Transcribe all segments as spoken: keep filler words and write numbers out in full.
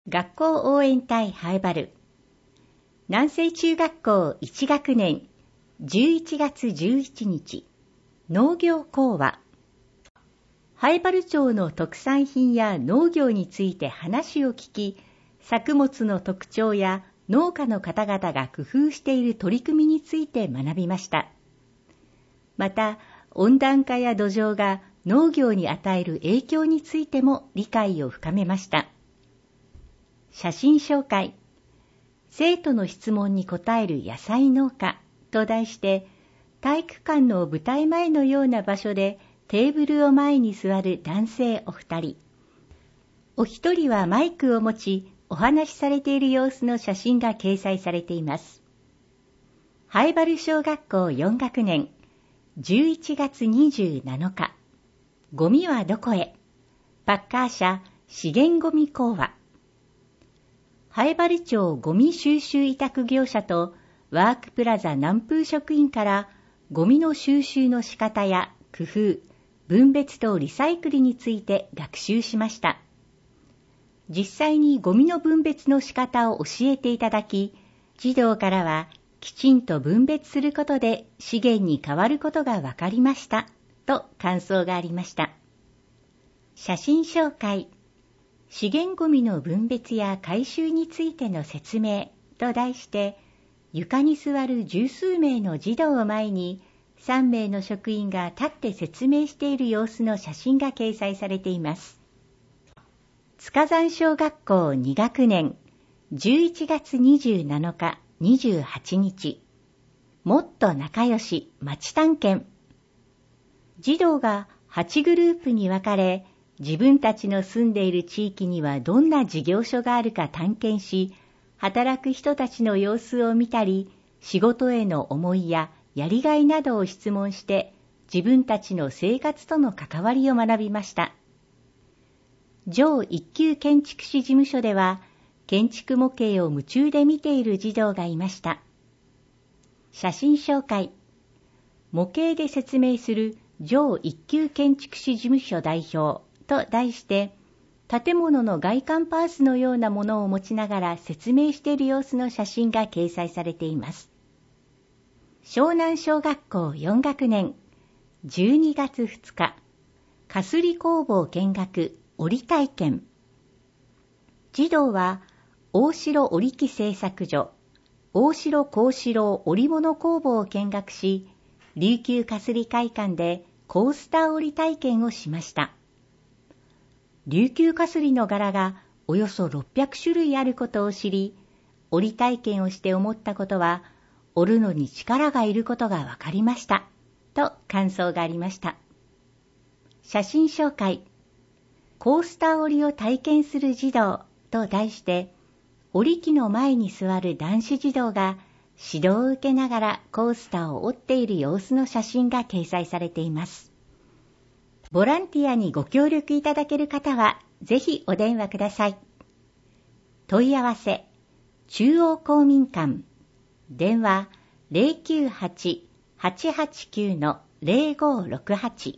学校応援隊ハイバル南西中学校いち学年じゅういちがつじゅういちにち農業講話。ハイバル町の特産品や農業について話を聞き、作物の特徴や農家の方々が工夫している取り組みについて学びました。また、温暖化や土壌が農業に与える影響についても理解を深めました。写真紹介。生徒の質問に答える野菜農家と題して、体育館の舞台前のような場所でテーブルを前に座る男性お二人。お一人はマイクを持ち、お話しされている様子の写真が掲載されています。ハイバル小学校よん学年、じゅういちがつにじゅうなのか、ゴミはどこへ？パッカー社資源ゴミ講話。ハイバル町ゴミ収集委託業者とワークプラザ南風職員からゴミの収集の仕方や工夫、分別とリサイクルについて学習しました。実際にゴミの分別の仕方を教えていただき、児童からはきちんと分別することで資源に変わることが分かりましたと感想がありました。写真紹介。資源ゴミの分別や回収についての説明と題して、床に座る十数名の児童を前にさんめいの職員が立って説明している様子の写真が掲載されています。塚山小学校に学年じゅういちがつにじゅうなのか、にじゅうはちにちもっと仲良し町探検。児童がはちグループに分かれ、自分たちの住んでいる地域にはどんな事業所があるか探検し、働く人たちの様子を見たり、仕事への思いややりがいなどを質問して、自分たちの生活との関わりを学びました。上一級建築士事務所では、建築模型を夢中で見ている児童がいました。写真紹介。模型で説明する上一級建築士事務所代表と題して、建物の外観パーツのようなものを持ちながら説明している様子の写真が掲載されています。湘南小学校よん学年じゅうにがつふつか、かすり工房見学織体験。児童は大城織機製作所、大城幸四郎織物工房を見学し、琉球かすり会館でコースター織体験をしました。琉球かすりの柄がおよそろっぴゃくしゅるいあることを知り、織体験をして思ったことは、織るのに力がいることが分かりました、と感想がありました。写真紹介。コースター織りを体験する児童と題して、織機の前に座る男子児童が指導を受けながらコースターを織っている様子の写真が掲載されています。ボランティアにご協力いただける方は、ぜひお電話ください。問い合わせ、中央公民館、電話 ゼロきゅうはち はちはちきゅう ゼロごろくはち。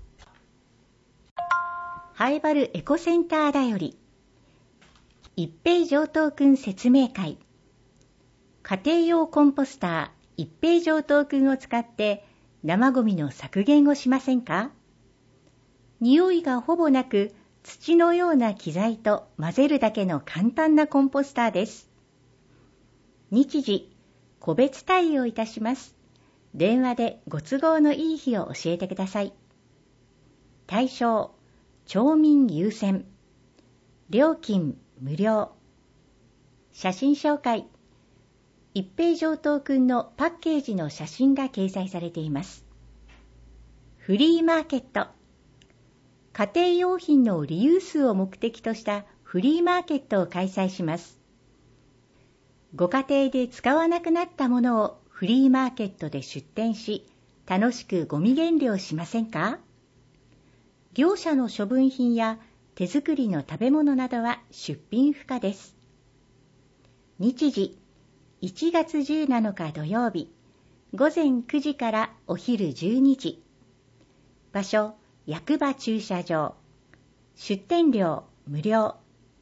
ハイバルエコセンターだより、一平上等くん説明会。家庭用コンポスター一平上等くんを使って生ゴミの削減をしませんか？匂いがほぼなく、土のような機材と混ぜるだけの簡単なコンポスターです。日時、個別対応いたします。電話でご都合のいい日を教えてください。対象、町民優先。料金、無料。写真紹介。一平上等くんのパッケージの写真が掲載されています。フリーマーケット。家庭用品のリユースを目的としたフリーマーケットを開催します。ご家庭で使わなくなったものをフリーマーケットで出店し、楽しくゴミ減量しませんか？業者の処分品や手作りの食べ物などは出品不可です。日時、いちがつじゅうなのか土曜日、ごぜんくじからお昼じゅうにじ。場所、役場駐車場。出店料無料。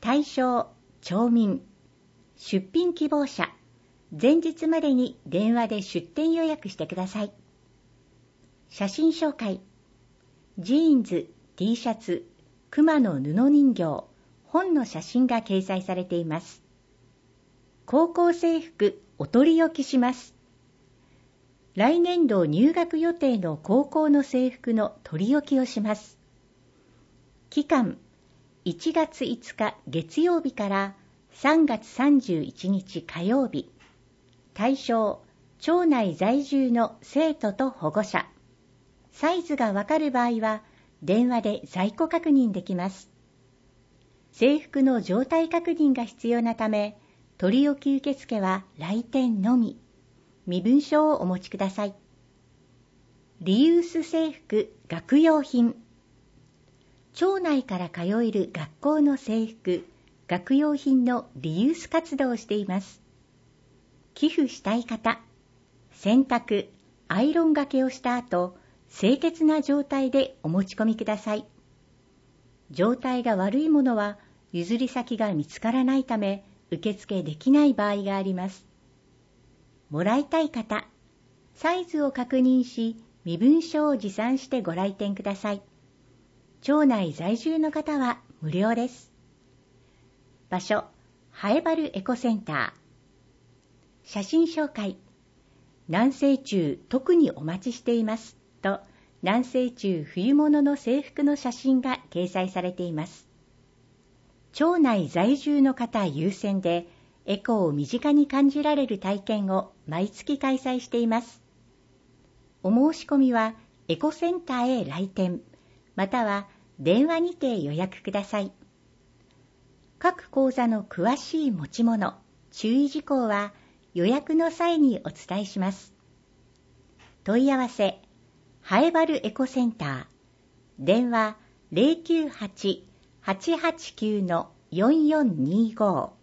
対象、町民、出品希望者、前日までに電話で出店予約してください。写真紹介、ジーンズ、T シャツ、熊の布人形、本の写真が掲載されています。高校制服お取り置きします。来年度入学予定の高校の制服の取り置きをします。期間、いちがついつか月曜日からさんがつさんじゅういちにち火曜日。対象、町内在住の生徒と保護者。サイズがわかる場合は、電話で在庫確認できます。制服の状態確認が必要なため、取り置き受付は来店のみ。身分証をお持ちください。リユース制服学用品。町内から通える学校の制服、学用品のリユース活動をしています。寄付したい方、洗濯、アイロンがけをした後、清潔な状態でお持ち込みください。状態が悪いものは譲り先が見つからないため、受付できない場合があります。もらいたい方、サイズを確認し、身分証を持参してご来店ください。町内在住の方は無料です。場所、ハエバルエコセンター。写真紹介、南西中特にお待ちしていますと、南西中冬物の制服の写真が掲載されています。町内在住の方優先で、エコを身近に感じられる体験を毎月開催しています。お申し込みはエコセンターへ来店、または電話にて予約ください。各講座の詳しい持ち物、注意事項は予約の際にお伝えします。問い合わせ、ハエバルエコセンター、電話 ゼロきゅうはち はちはちきゅう よんよんにご